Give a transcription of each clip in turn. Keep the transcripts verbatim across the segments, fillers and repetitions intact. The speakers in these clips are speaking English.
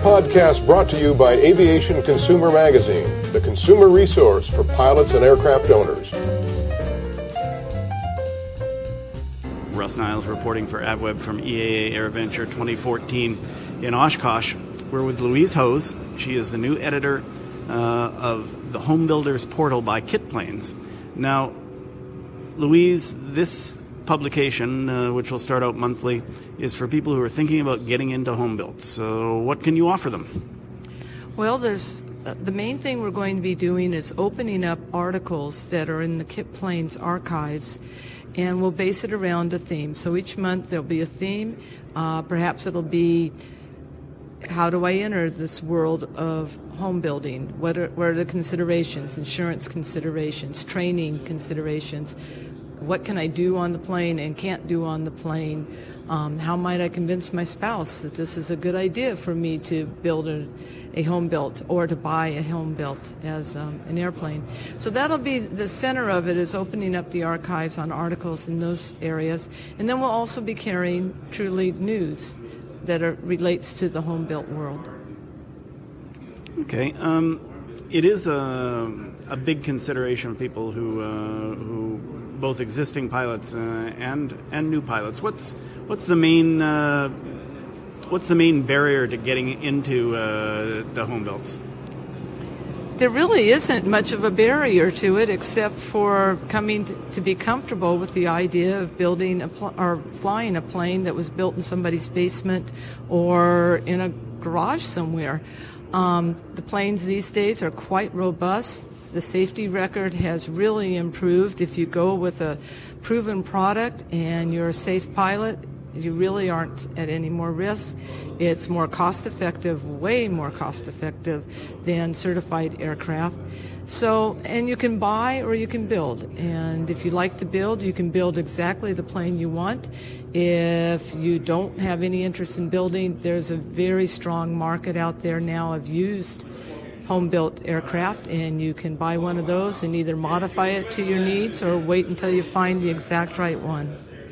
podcast brought to you by Aviation Consumer Magazine, the consumer resource for pilots and aircraft owners. Russ Niles reporting for AvWeb from E A A AirVenture twenty fourteen in Oshkosh. We're with Louise Hose. She is the new editor uh, of the Home Builders Portal by Kit Planes. Now, Louise, this publication, uh, which will start out monthly, is for people who are thinking about getting into home builds. So what can you offer them? Well, there's uh, the main thing we're going to be doing is opening up articles that are in the Kit Planes archives, and we'll base it around a theme. So each month there'll be a theme. Uh, perhaps it'll be, how do I enter this world of home building? What are, what are the considerations, insurance considerations, training considerations? What can I do on the plane and can't do on the plane? Um, how might I convince my spouse that this is a good idea for me to build a, a home built or to buy a home built as um, an airplane? So that'll be the center of it, is opening up the archives on articles in those areas. And then we'll also be carrying truly news that are, relates to the home built world. Okay. Um, it is a, a big consideration for people who uh, who both existing pilots uh, and and new pilots. What's what's the main uh, what's the main barrier to getting into uh, the home builds? There really isn't much of a barrier to it, except for coming to be comfortable with the idea of building a pl- or flying a plane that was built in somebody's basement or in a garage somewhere. Um, the planes these days are quite robust. The safety record has really improved. If you go with a proven product and you're a safe pilot, you really aren't at any more risk. It's more cost-effective, way more cost-effective than certified aircraft. So, and you can buy or you can build. And if you like to build, you can build exactly the plane you want. If you don't have any interest in building, there's a very strong market out there now of used home-built aircraft, and you can buy one of those and either modify it to your needs or wait until you find the exact right one.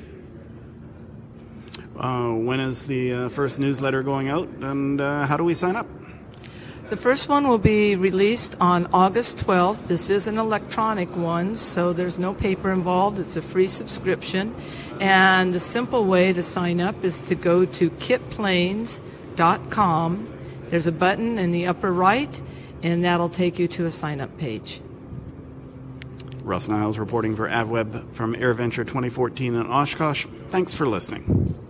Uh, when is the uh, first newsletter going out, and uh, how do we sign up? The first one will be released on August twelfth. This is an electronic one, so there's no paper involved. It's a free subscription. And the simple way to sign up is to go to kit planes dot com. There's a button in the upper right, and that'll take you to a sign-up page. Russ Niles reporting for AvWeb from AirVenture twenty fourteen in Oshkosh. Thanks for listening.